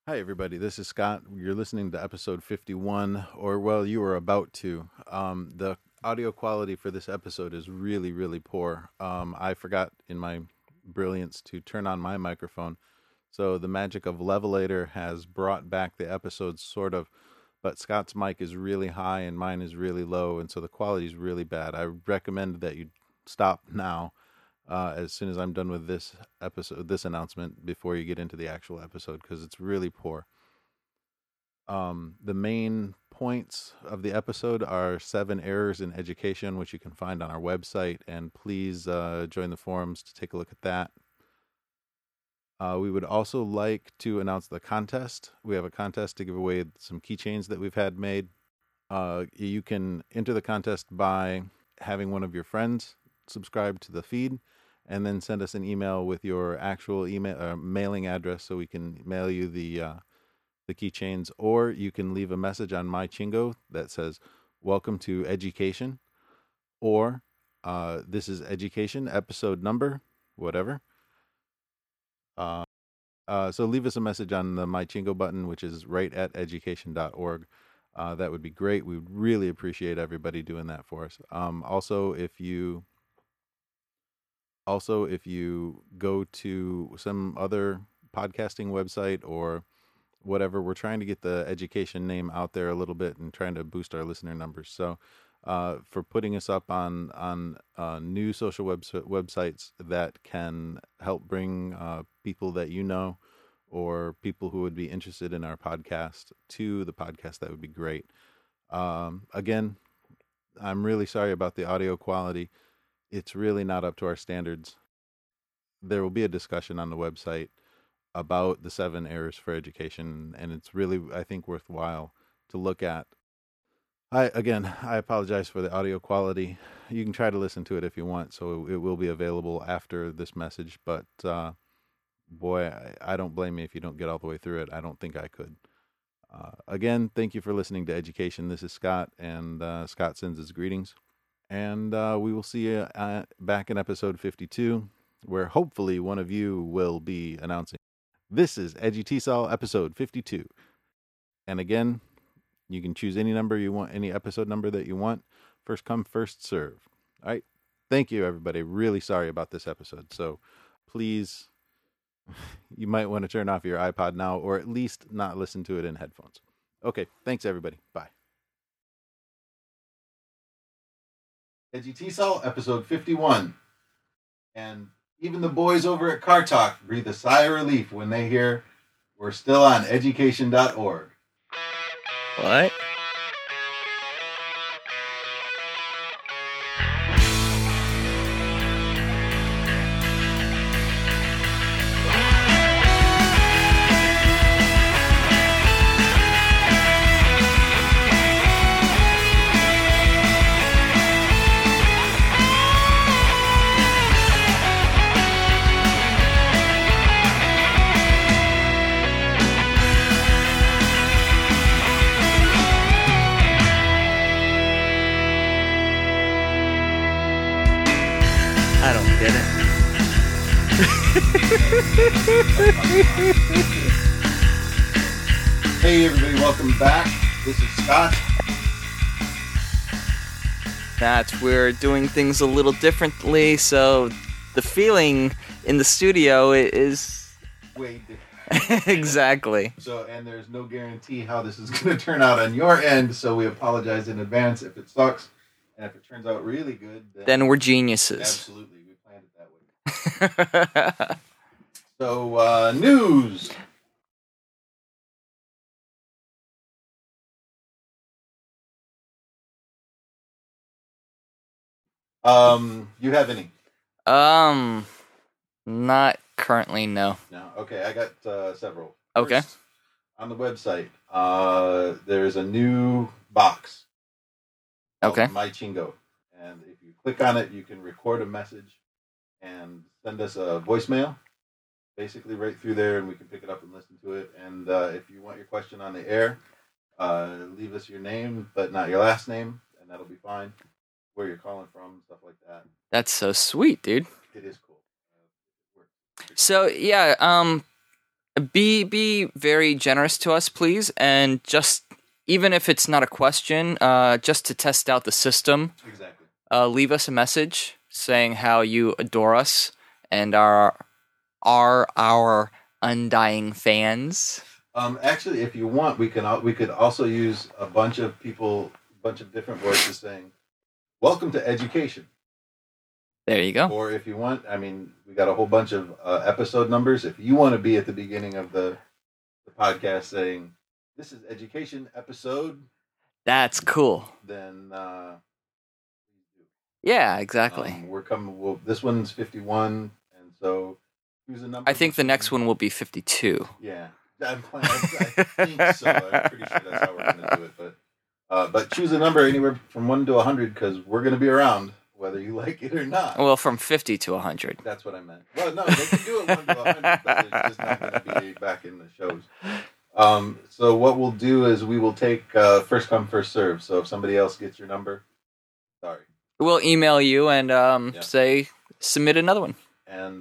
Hi, everybody. This is Scott. You're listening to episode 51, or well, you were about to. The audio quality for this episode is really, really poor. I forgot in my brilliance to turn on my microphone. So the magic of Levelator has brought back the episodes, sort of, but Scott's mic is really high and mine is really low, and so the quality is really bad. I recommend that you stop now as soon as I'm done with this episode, this announcement, before you get into the actual episode, because it's really poor. The main points of the episode are 7 errors in education, which you can find on our website, and please join the forums to take a look at that. We would also like to announce the contest. We have a contest to give away some keychains that we've had made. You can enter the contest by having one of your friends subscribe to the feed, and then send us an email with your actual email mailing address so we can mail you the keychains. Or you can leave a message on MyChingo that says, "Welcome to Education," or "This is Education, episode number," whatever. So leave us a message on the MyChingo button, which is right at education.org. That would be great. We would really appreciate everybody doing that for us. Also, if you go to some other podcasting website or whatever, we're trying to get the education name out there a little bit and trying to boost our listener numbers. So for putting us up on new social websites that can help bring people that you know or people who would be interested in our podcast to the podcast, that would be great. Again, I'm really sorry about the audio quality. It's really not up to our standards. There will be a discussion on the website about the 7 errors for education, and it's really, I think, worthwhile to look at. I apologize for the audio quality. You can try to listen to it if you want, so it will be available after this message, but boy, I don't blame you if you don't get all the way through it. I don't think I could. Again, thank you for listening to Education. This is Scott, and Scott sends his greetings. And we will see you back in episode 52, where hopefully one of you will be announcing. This is Edgy T-Sol, episode 52. And again, you can choose any number you want, any episode number that you want. First come, first serve. All right. Thank you, everybody. Really sorry about this episode. So please, you might want to turn off your iPod now, or at least not listen to it in headphones. Okay. Thanks, everybody. Bye. Edgy T-Sol, episode 51. And even the boys over at Car Talk breathe a sigh of relief when they hear we're still on education.org. What? I don't get it. Hey, everybody, welcome back. This is Scott. We're doing things a little differently, so the feeling in the studio is Way different. exactly. So, and there's no guarantee how this is going to turn out on your end, so we apologize in advance if it sucks. And if it turns out really good, Then we're geniuses. absolutely, we planned it that way. So, news. You have any? Not currently, no. No. Okay, I got several. Okay. First, on the website, there's a new box. Okay. MyChingo, and if you click on it, you can record a message and send us a voicemail, basically right through there, and we can pick it up and listen to it. And if you want your question on the air, leave us your name, but not your last name, and that'll be fine. Where you're calling from, stuff like that. That's so sweet, dude. It is cool. So, yeah, Be very generous to us, please, and just even if it's not a question, just to test out the system. Exactly. Leave us a message saying how you adore us and are our undying fans. Actually, if you want, we could also use a bunch of different voices saying, "Welcome to education." There you go. Or if you want, I mean, we got a whole bunch of episode numbers. If you want to be at the beginning of the podcast saying, "This is education episode," that's cool. Then yeah, exactly. We're coming. This one's 51, and so choose a number. I think the next one will be 52. Yeah, I'm planning. I think so. I'm pretty sure that's how we're going to do it. But choose a number anywhere from 1 to 100 because we're going to be around whether you like it or not. Well, from 50 to 100. That's what I meant. Well, no, they can do it 1 to 100, but it's just not going to be back in the shows. So what we'll do is we will take first come, first serve. So if somebody else gets your number, sorry. We'll email you and say, submit another one. And,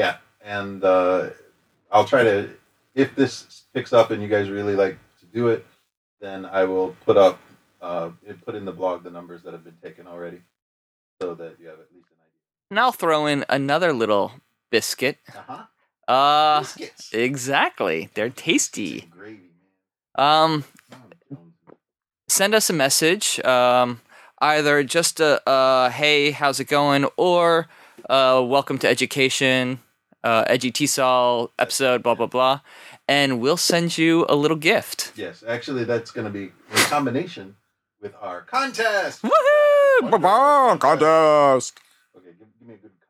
I'll try to, if this picks up and you guys really like to do it, then I will put in the blog the numbers that have been taken already so that you have at least an idea. And I'll throw in another little biscuit. Biscuits. Exactly. They're tasty. Gravy, man. Send us a message. Either just hey, how's it going? Or welcome to education, EduTSOL episode, blah, blah, blah. And we'll send you a little gift. Yes, actually, that's going to be in combination with our contest. Woohoo! Contest! Okay, give me a good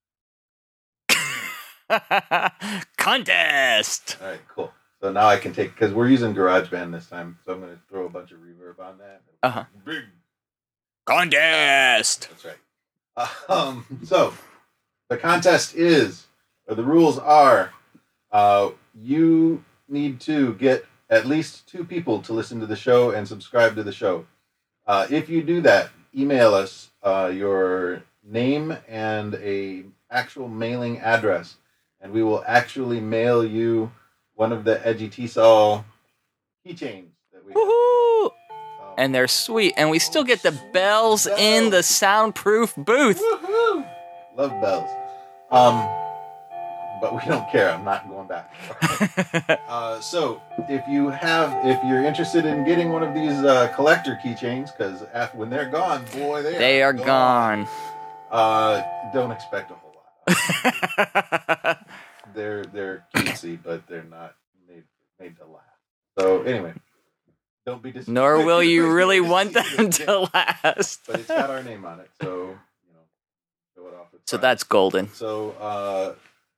contest. Contest! All right, cool. So now I can take, because we're using GarageBand this time, so I'm going to throw a bunch of reverb on that. Big contest! That's right. So, the contest is, or the rules are, you need to get at least 2 people to listen to the show and subscribe to the show. If you do that, email us your name and a actual mailing address, and we will actually mail you one of the EduTSOL keychains that we Woohoo! And they're sweet, and we still get the bells in the soundproof booth. Woohoo! Love bells. But we don't care. I'm not going back. So if you're interested in getting one of these collector keychains, because when they're gone, boy, they are gone. Don't expect a whole lot. They're cutesy, but they're not made to last. So anyway, don't be disappointed. Nor will you really want them to last. But it's got our name on it, so show it off. So that's golden. So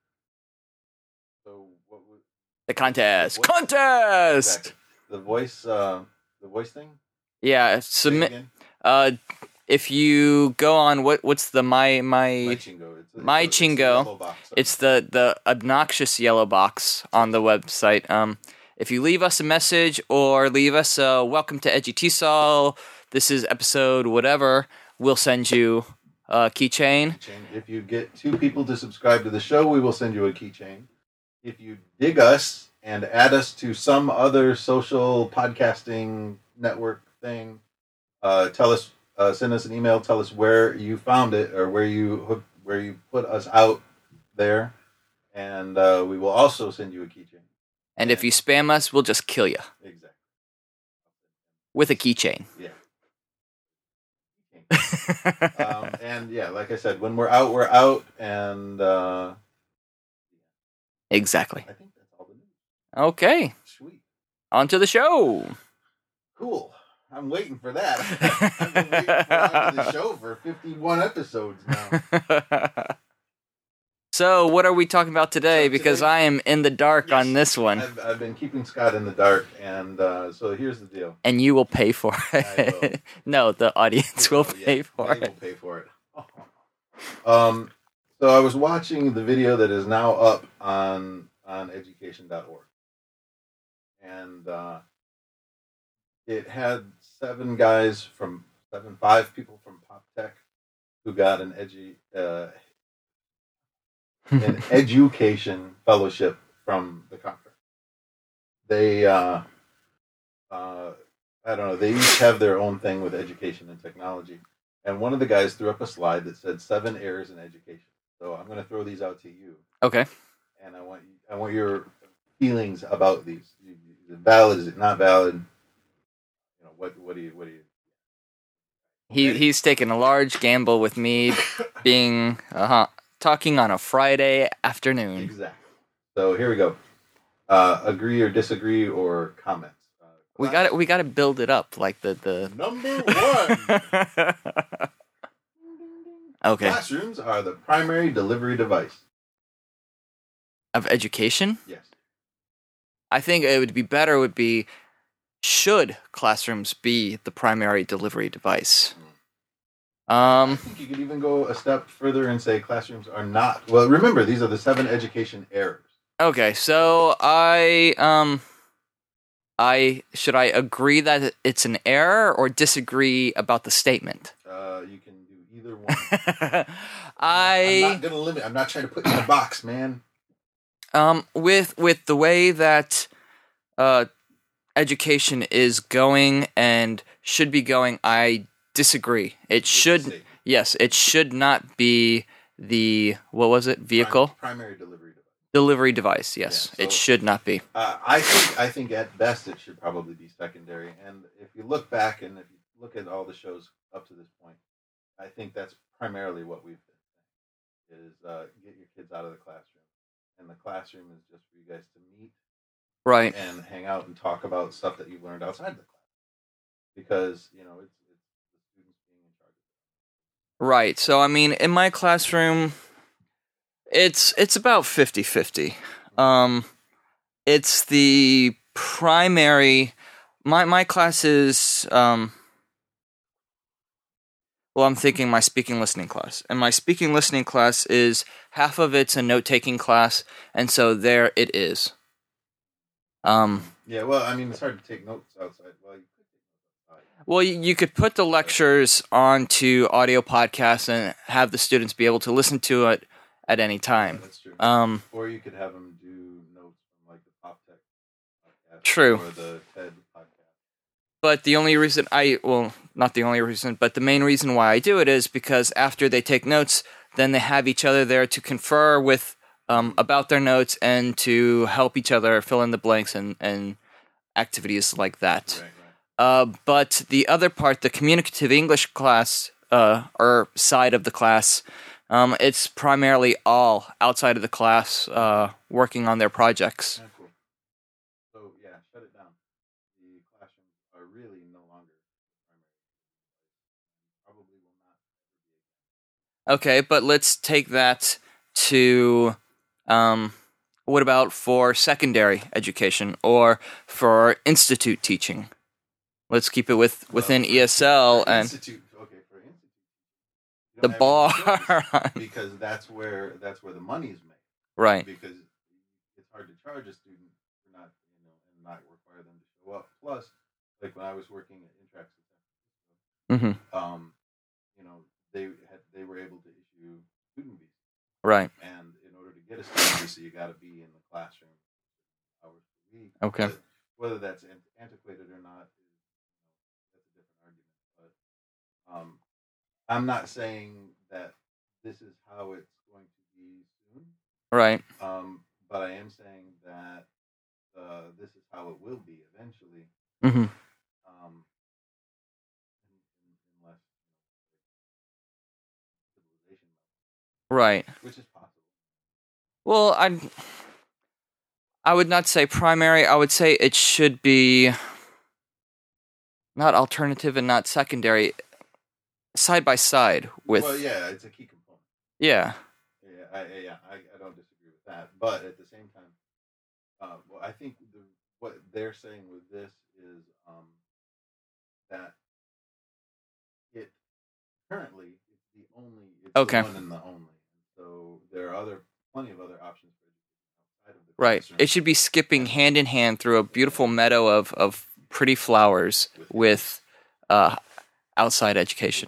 what was the contest? Contest. Exactly. The voice thing. Yeah, submit. If you go on what's the my Chingo. My Chingo. It's the obnoxious yellow box on the website. If you leave us a message or leave us a welcome to EduTSOL, this is episode whatever, we'll send you a keychain. If you get 2 people to subscribe to the show, we will send you a keychain. If you dig us and add us to some other social podcasting network thing, tell us. Send us an email. Tell us where you found it or where you put us out there, and we will also send you a keychain. And if you spam us, we'll just kill you. Exactly. With a keychain. Yeah. And yeah, like I said, when we're out, and exactly. I think that's all the news. Okay. Sweet. On to the show. Cool. I'm waiting for that. I've been waiting for the show for 51 episodes now. So, what are we talking about today? Because I am in the dark on this one. I've been keeping Scott in the dark, and so here's the deal. And you will pay for it. I will. No, the audience will pay for it. They will pay for it. So I was watching the video that is now up on education.org. And it had 5 people from PopTech who got an education fellowship from the conference. they I don't know. They each have their own thing with education and technology. And one of the guys threw up a slide that said 7 errors in education. So I'm going to throw these out to you, Okay. and I want your feelings about these. Is it valid? Is it not valid? You know, what do you He's taken a large gamble with me being talking on a Friday afternoon. exactly? So here we go. Agree or disagree or comments. We got to build it up like the Number 1. Okay. Classrooms are the primary delivery device. Of education? Yes. I think it would be better would be should classrooms be the primary delivery device? I think you could even go a step further and say classrooms are not. Well, remember, these are the 7 education errors. Okay, so should I agree that it's an error or disagree about the statement? You can do either one. I'm not gonna limit. I'm not trying to put you in a box, man. With the way that education is going and should be going, I disagree. It should it should not be the what was it? Vehicle? Primary delivery device. Delivery device, yes. Yeah, so, it should not be. I think at best it should probably be secondary. And if you look back and if you look at all the shows up to this point, I think that's primarily what we've been saying is get your kids out of the classroom. And the classroom is just for you guys to meet, right, and hang out and talk about stuff that you've learned outside the class. Because it's the students being in charge of it. Right. So I mean, in my classroom, it's about 50-50. It's the primary. My class is well, I'm thinking my speaking listening class. And my speaking listening class is half of it's a note-taking class, and so there it is. Yeah, well, I mean, it's hard to take notes outside. Well, you could take notes outside. Well, you could put the lectures onto audio podcasts and have the students be able to listen to it at any time. Yeah, that's true. Or you could have them do notes from like the PopTech podcast. True. Or the TED podcast. But the only reason not the only reason, but the main reason why I do it is because after they take notes, then they have each other there to confer with about their notes and to help each other fill in the blanks and activities like that. Right. But the other part, the communicative English class, or side of the class, it's primarily all outside of the class working on their projects. Yeah, cool. So, yeah, shut it down. The classrooms are really no longer primary. Probably will not ever be again. Okay, but let's take that to what about for secondary education or for institute teaching? Let's keep it within ESL and institute. Okay, for institute, the bar, because that's where the money is made. Right. Because it's hard to charge a student for not and not require them to show up. Plus, like when I was working at Intrax, they were able to issue student visas. Right. And in order to get a student visa, you got to be in the classroom hours per week. Okay. But whether that's antiquated or not, that's a different argument. But I'm not saying that this is how it's going to be soon. Right. But I am saying that this is how it will be eventually. Mm-hmm. Unless civilization, Right. which is possible. Well, I would not say primary. I would say it should be not alternative and not secondary, side by side with. Well, yeah, it's a key component. Yeah. I don't disagree with that, but at the same time, well, I think what they're saying with this is that it currently it's the only, it's Okay. the one and the only. So there are plenty of other options for education outside of the Right. classroom. It should be skipping hand in hand through a beautiful meadow of pretty flowers with outside education.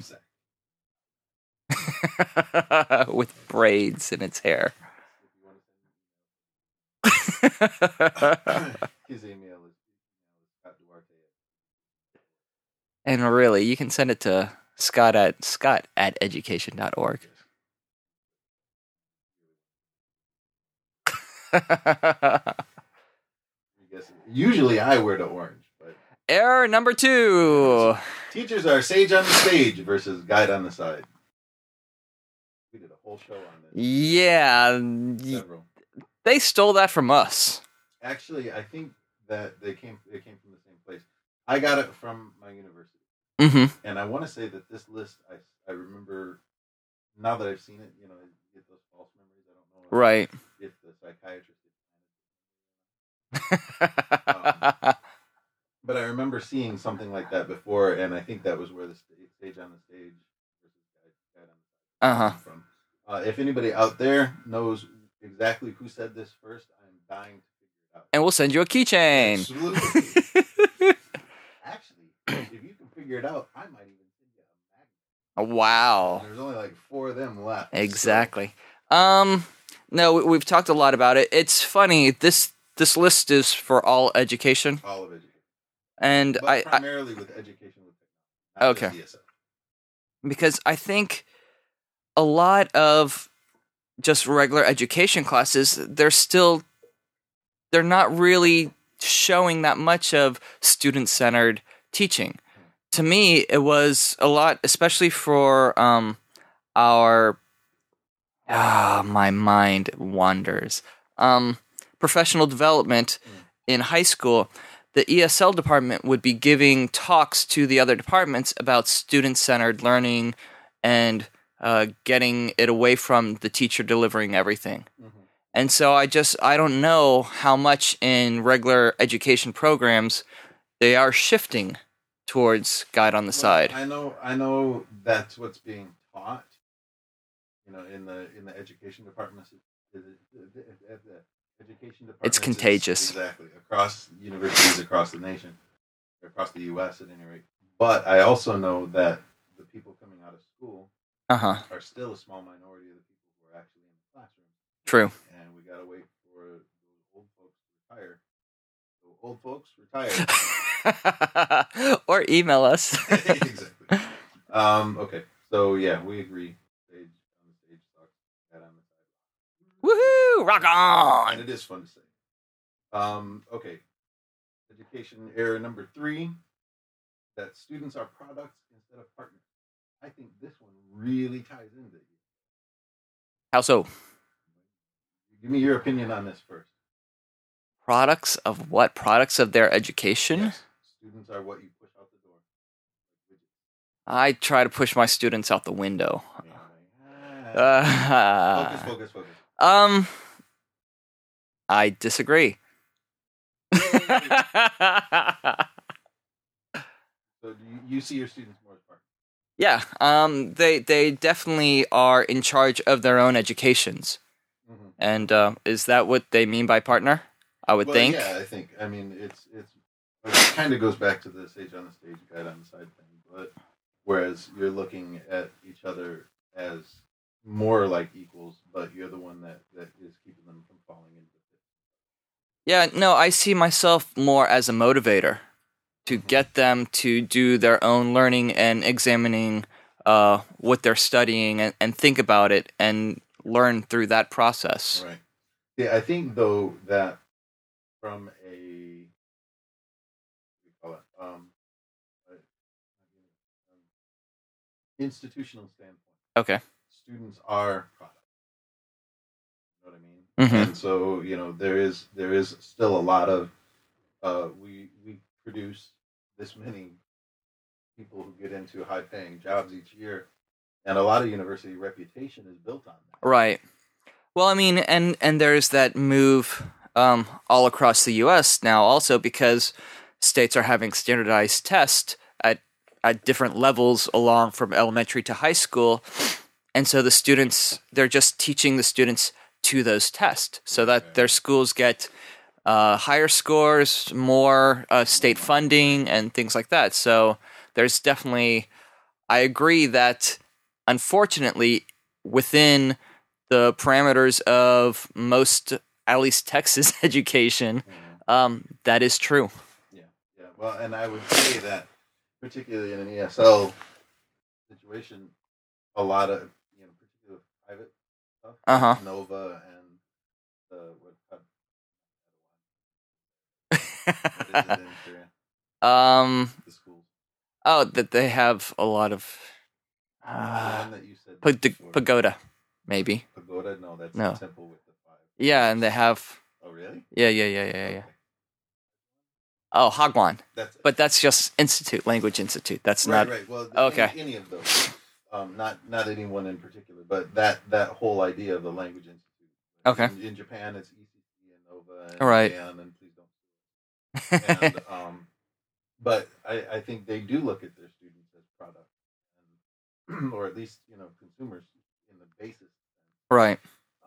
With braids in its hair. His email is Scott Duarte. And really, you can send it to scott@education.org. Usually I wear the orange, but Error number 2. teachers are sage on the stage versus guide on the side. We did a whole show on this. Yeah, Several. they stole that from us. Actually, I think that they came from the same place. I got it from my university, Mm-hmm. and I want to say that this list, I remember now that I've seen it. You know, I get those false memories. I don't know Right. if the psychiatrist. But I remember seeing something like that before, and I think that was where the sage on the stage versus guide on the side from. If anybody out there knows exactly who said this first, I'm dying to figure it out. And we'll send you a keychain. Absolutely. Actually, if you can figure it out, I might even send you a magnet. Wow. There's only like 4 of them left. Exactly. No, we've talked a lot about it. It's funny. This list is for all education. All of education. And but primarily with education with technology. Okay. Because I think a lot of just regular education classes, they're not really showing that much of student-centered teaching. To me, it was a lot, especially for our my mind wanders. Professional development in high school. The ESL department would be giving talks to the other departments about student-centered learning and getting it away from the teacher delivering everything. Mm-hmm. And so I don't know how much in regular education programs they are shifting towards guide on the side. I know that's what's being taught. You know, in the education departments, the education department. It's contagious. Exactly. Across universities, across the nation, across the U.S. at any rate. But I also know that the people coming out of school are still a small minority of the people who are actually in the classroom. True. And we got to wait for those old folks to retire. So old folks retire. Or email us. Exactly. Okay. So, yeah, we agree. Woohoo! Rock on! And it is fun to say. Okay. Education error number 3, that students are products instead of partners. I think this one really ties into it. How so? Give me your opinion on this first. Products of what? Products of their education? Yes. Students are what you push out the door. I try to push my students out the window. Focus. I disagree. So do you see your students more as partners? Yeah, they definitely are in charge of their own educations. Mm-hmm. And is that what they mean by partner? I would think. Yeah, I think. I mean, it kind of goes back to the sage on the stage, guide on the side thing. But whereas you're looking at each other as more like equals, but you're the one that is keeping them from falling into the pit. Yeah, no, I see myself more as a motivator to get them to do their own learning and examining what they're studying and think about it and learn through that process. Right. Yeah, I think though that from institutional standpoint, okay, students are products. You know what I mean? Mm-hmm. And so there is still a lot of we produce this many people who get into high-paying jobs each year, and a lot of university reputation is built on that. Right. Well, I mean, and there's that move all across the U.S. now also because states are having standardized tests at different levels along from elementary to high school. And so the students, they're just teaching the students to those tests so that their schools get higher scores, more state funding, and things like that. So there's definitely, I agree that unfortunately within the parameters of most at least Texas education, that is true. Yeah. Well, and I would say that particularly in an ESL situation, a lot of particular private stuff, Nova and what is it in Syria? The schools. Oh, that they have a lot of the one that you said Pagoda, maybe. Pagoda? No, that's No. the temple with the 5. Yeah, and they have. Oh, really? Yeah. Okay. Oh, Hagwon. That's it. But that's just Language Institute. That's right, not. Right. Well, okay. Any of those. Not anyone in particular, but that whole idea of the Language Institute. Okay. In Japan, it's ECC and Nova and All right. and please don't. And but I think they do look at their students as products, or at least consumers in the basis. Right.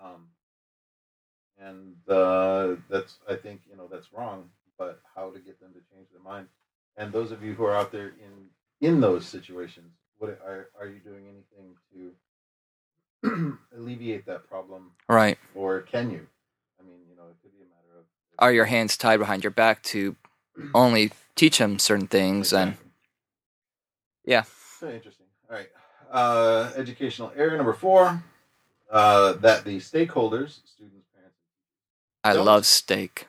And that's I think that's wrong. But how to get them to change their mind? And those of you who are out there in those situations, what are you doing anything to alleviate that problem? Right. Or can you? I mean, it could be a matter of. Are your hands tied behind your back to only teach them certain things? Exactly. And yeah. Very interesting. All right. Educational area number 4. That the stakeholders, students, parents. I love steak.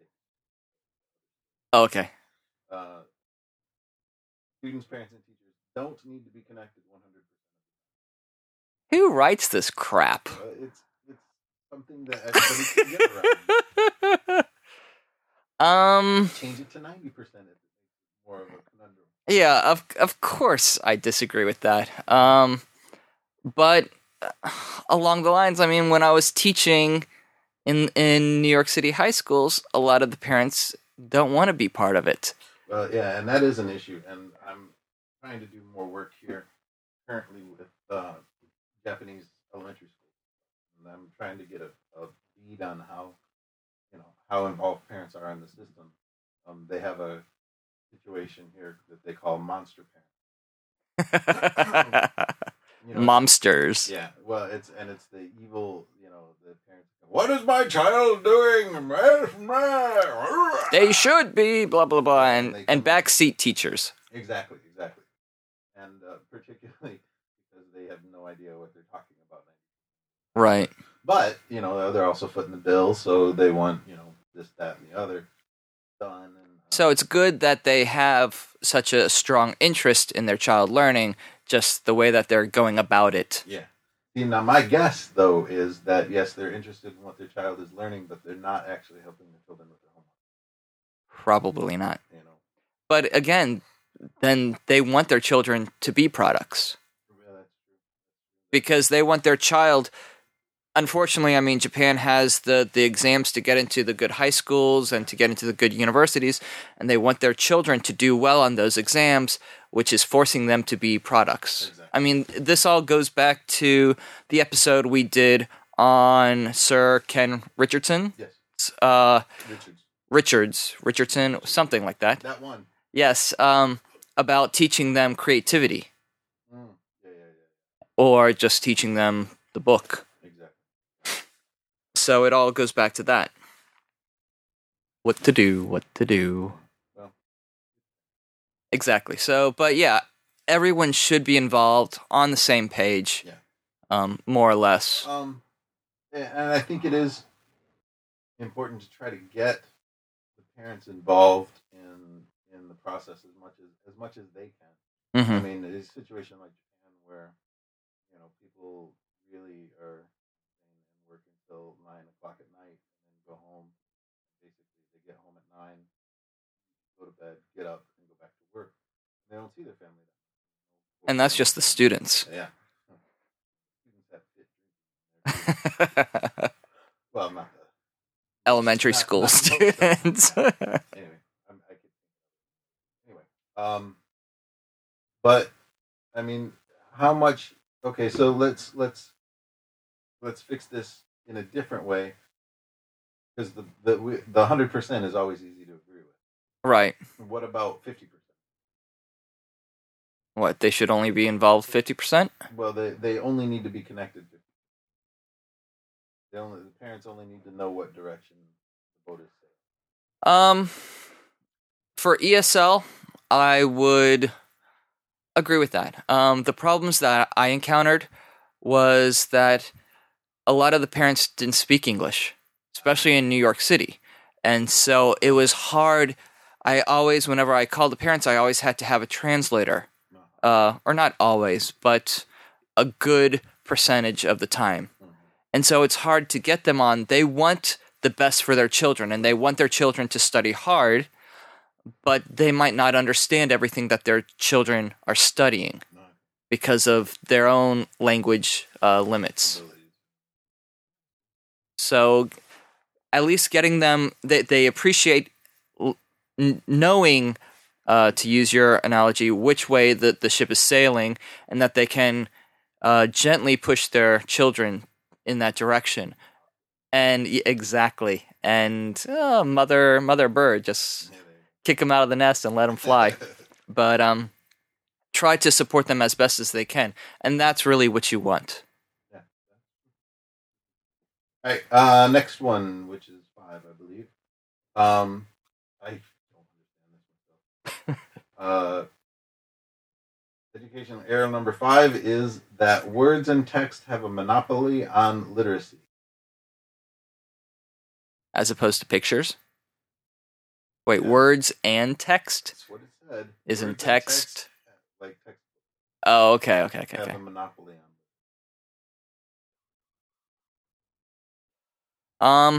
Oh, okay. Students, parents, and teachers don't need to be connected 100%. Who writes this crap? It's something that everybody can get around. Change it to 90% if it's more of a conundrum. Yeah, of course I disagree with that. But along the lines, I mean, when I was teaching in New York City high schools, a lot of the parents don't want to be part of it. Well, yeah, and that is an issue. And I'm trying to do more work here currently with Japanese elementary schools. And I'm trying to get a bead on how involved parents are in the system. They have a situation here that they call monster parents. Momsters. Yeah, well, it's the evil, the parents. What is my child doing? They should be blah blah blah, and backseat teachers. Exactly, and particularly because they have no idea what they're talking about. Right. But they're also footing the bill, so they want this, that, and the other done. So it's good that they have such a strong interest in their child learning, just the way that they're going about it. Yeah. See, now my guess, though, is that, yes, they're interested in what their child is learning, but they're not actually helping their children with their homework. Probably not. But again, then they want their children to be products. Yeah, that's true. Because they want their child... Unfortunately, I mean, Japan has the exams to get into the good high schools and to get into the good universities, and they want their children to do well on those exams, which is forcing them to be products. Exactly. I mean, this all goes back to the episode we did on Sir Ken Richardson. Yes. Richardson, something like that. That one. Yes, about teaching them creativity. Yeah. Or just teaching them the book. So it all goes back to that. What to do. Well. Exactly. So, but yeah, everyone should be involved on the same page. Yeah. More or less. And I think it is important to try to get the parents involved in the process as much as they can. Mm-hmm. I mean, it's a situation like Japan where people really are work until 9 o'clock at night and then go home. Basically, they get home at 9, go to bed, get up, and go back to work. They don't see their family. And that's just the students. Yeah. Students have fit. Well, not the elementary school students. Anyway, but I mean, how much? Okay, so let's fix this in a different way, because the 100% is always easy to agree with. Right. What about 50%? What, they should only be involved 50%? Well, they only need to be connected 50%. The parents only need to know what direction the boat is sailing. For ESL, I would agree with that. The problems that I encountered was that a lot of the parents didn't speak English, especially in New York City. And so it was hard. Whenever I called the parents, I always had to have a translator. Or not always, but a good percentage of the time. And so it's hard to get them on. They want the best for their children, and they want their children to study hard, but they might not understand everything that their children are studying because of their own language limits. So at least getting them, they appreciate knowing, to use your analogy, which way the ship is sailing, and that they can gently push their children in that direction. And exactly. And mother bird, just kick them out of the nest and let them fly. But try to support them as best as they can. And that's really what you want. Yeah. All right. Next one, which is 5, I believe. I don't understand this myself. Educational error number 5 is that words and text have a monopoly on literacy. As opposed to pictures? Wait, yeah. Words and text? That's what it said. Isn't text? Like text. Oh, okay. Have a monopoly on.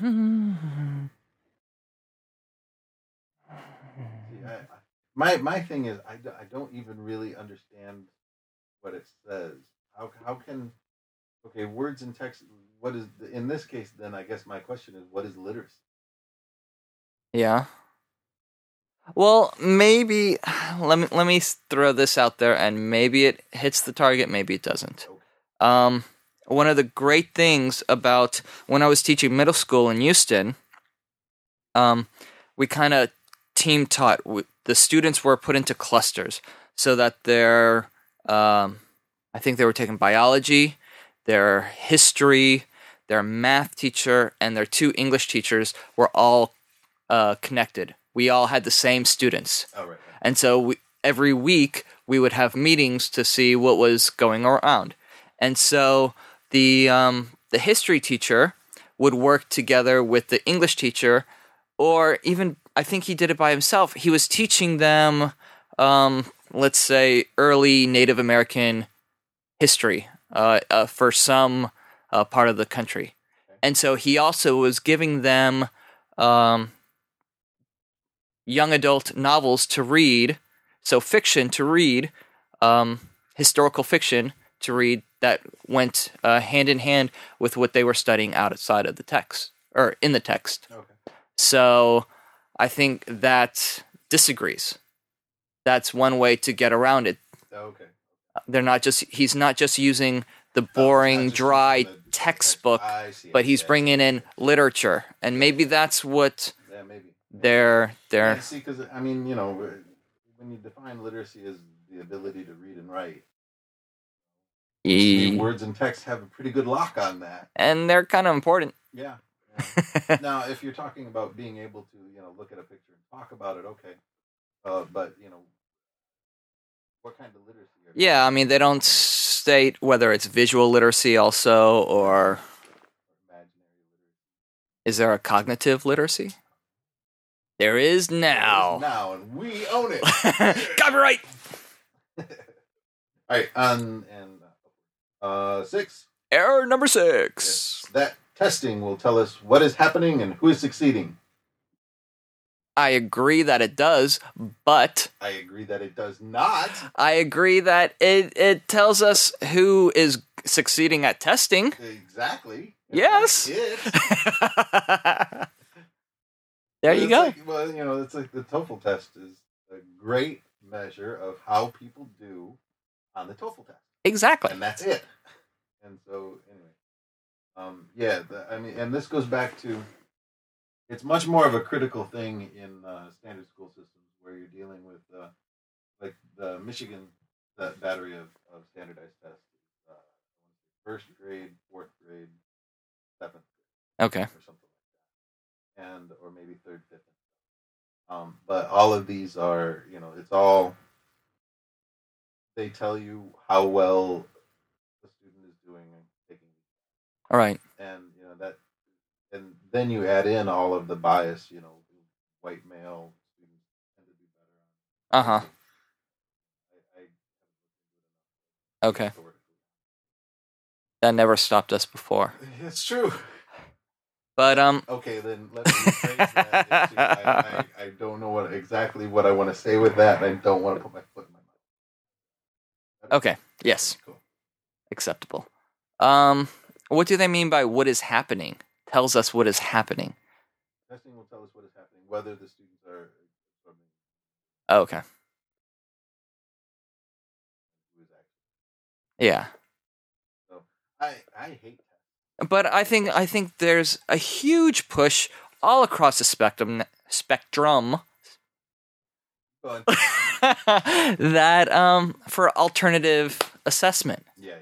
My thing is I don't even really understand what it says. How can words and text? What is in this case? Then I guess my question is, what is literacy? Yeah. Well, maybe let me throw this out there, and maybe it hits the target, maybe it doesn't. Okay. One of the great things about when I was teaching middle school in Houston, we kind of team taught. The students were put into clusters so that I think they were taking biology, their history, their math teacher, and their 2 English teachers were all connected. We all had the same students. Oh, right. And so every week we would have meetings to see what was going around. And so the history teacher would work together with the English teacher, or even, I think he did it by himself. He was teaching them, let's say, early Native American history for some part of the country. And so he also was giving them young adult novels to read, so fiction to read, historical fiction to read that went hand in hand with what they were studying outside of the text, or in the text. Okay. So I think that disagrees. That's one way to get around it. Okay. He's not just using the boring, dry textbook, but he's bringing in literature, and maybe that's what they're. See, because I mean, when you define literacy as the ability to read and write, words and text have a pretty good lock on that, and they're kind of important. Yeah. Now, if you're talking about being able to, look at a picture and talk about it, okay, but what kind of literacy? Yeah, I mean, they don't state whether it's visual literacy also, or is there a cognitive literacy? There is now. And we own it. Copyright. All right, and 6. Error number 6. Yes, that testing will tell us what is happening and who is succeeding. I agree that it does, but I agree that it does not. I agree that it tells us who is succeeding at testing. Exactly. Yes. There you go. It's like the TOEFL test is a great measure of how people do on the TOEFL test. Exactly. And that's it. And so, anyway, and this goes back to, it's much more of a critical thing in standard school systems where you're dealing with, like the Michigan battery of standardized tests. 1st grade, 4th grade, 7th Okay. or something like that, and or maybe 3rd, 5th. But all of these are, it's all, they tell you how well the student is doing and taking, All right. and that, and then you add in all of the bias. White male students tend to do better on. Uh-huh. Okay. That never stopped us before. It's true. But Okay, then let me rephrase that. I don't know exactly what I want to say with that. I don't want to put my foot in my mouth. Okay. Yes. Cool. Acceptable. What do they mean by what is happening? Tells us what is happening. Testing will tell us what is happening, whether the students are absorbing. Okay. Who is actually. Yeah. So I hate testing. But I think there's a huge push all across the spectrum Go on. that for alternative assessment. Yeah.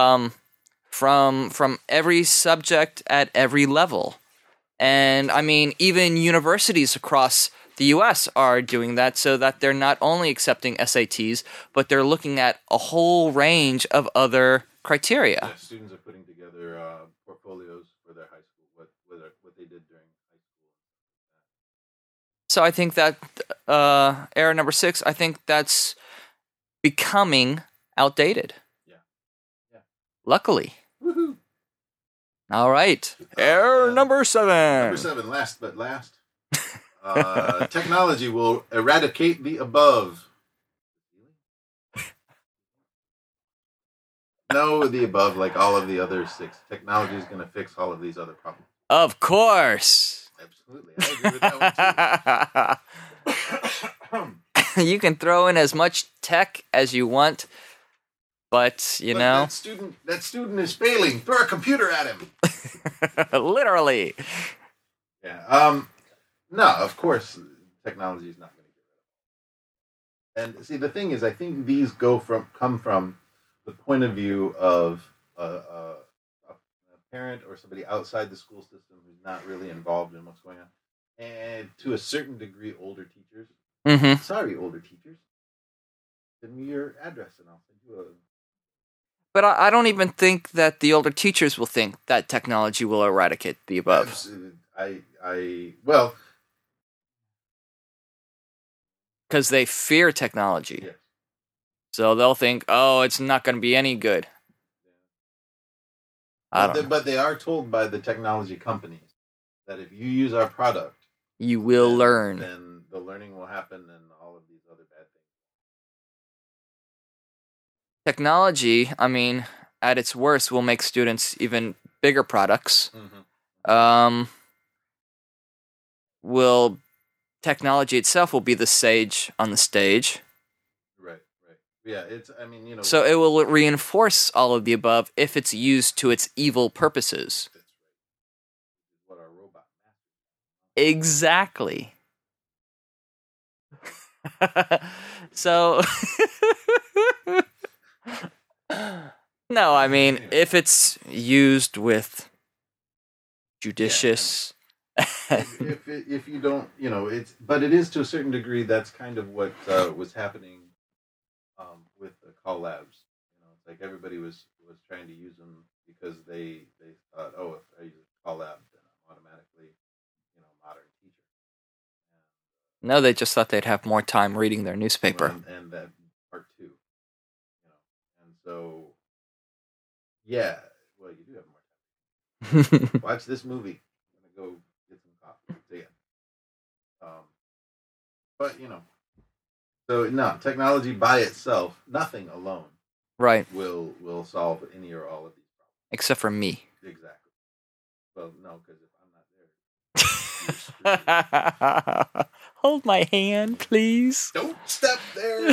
From every subject at every level. And I mean, even universities across the US are doing that, so that they're not only accepting SATs, but they're looking at a whole range of other criteria. Yeah, students are putting together portfolios for their high school, what they did during high school. So I think that error number 6, I think that's becoming outdated. Yeah. Luckily. Woohoo! All right. Error number 7. Number 7, last. Technology will eradicate the above. No, the above, like all of the other 6. Technology is going to fix all of these other problems. Of course. Absolutely. I agree with that one too. You can throw in as much tech as you want, but you know, that student is failing. Throw a computer at him. literally. Yeah. No, of course, technology is not going to get rid of it. And see, the thing is, I think these come from the point of view of a parent or somebody outside the school system who's not really involved in what's going on, and to a certain degree, older teachers. Mm-hmm. Sorry, older teachers. Send me your address, and I'll send you a. But I don't even think that the older teachers will think that technology will eradicate the above. Well, because they fear technology. yes. So they'll think, oh, it's not going to be any good. But they are told by the technology companies that if you use our product, you will learn. Then the learning will happen, and all of these other bad things. Technology, I mean, at its worst, will make students even bigger products. Mm-hmm. Technology itself will be the sage on the stage. Right. Yeah, So it will reinforce all of the above if it's used to its evil purposes. That's right. What our robot masters. Exactly. So, no, I mean, if it's used with judicious. if you don't, but it is to a certain degree. That's kind of what was happening with the collabs. It's like everybody was trying to use them because they thought, oh, if I use a collab, then I'm automatically, modern teacher. No, they just thought they'd have more time reading their newspaper. And that part 2, and so, yeah, well, you do have more time. Watch this movie. I'm gonna go get some coffee. So, yeah. But so no, technology by itself, nothing alone, Right. will solve any or all of these problems. Except for me. Exactly. Well, no, because if I'm not there, Hold my hand, please. don't step there.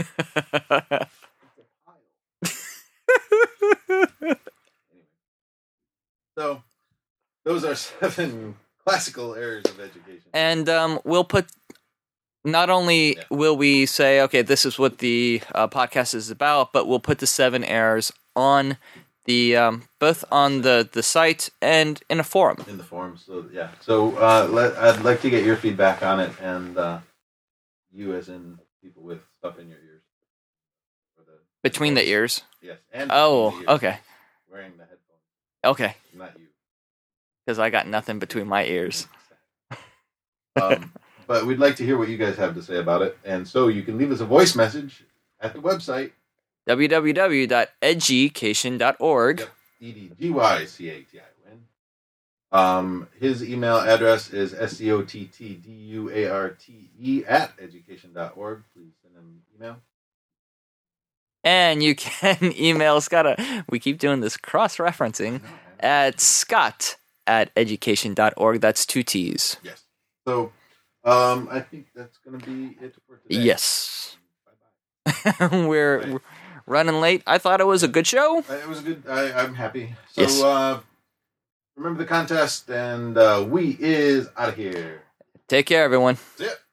Anyway, so those are 7 classical errors of education. And we'll put. Not only will we say, okay, this is what the podcast is about, but we'll put the 7 errors on both on the site and in a forum. In the forum, so yeah. So I'd like to get your feedback on it, and you as in people with stuff in your ears. Between the ears? Yes. And oh, okay. Wearing the headphones. Okay. Not you. Because I got nothing between my ears. But we'd like to hear what you guys have to say about it. And so you can leave us a voice message at the website. www.education.org. Yep. EDGYCATION. His email address is SCOTTDUARTE@education.org. Please send him an email. And you can email Scott. We keep doing this cross-referencing at scott@education.org. That's 2 T's. Yes. So I think that's going to be it for today. Yes. Bye-bye. We're running late. I thought it was a good show. It was good. I'm happy. So Yes. Remember the contest, and we is out of here. Take care, everyone. See ya.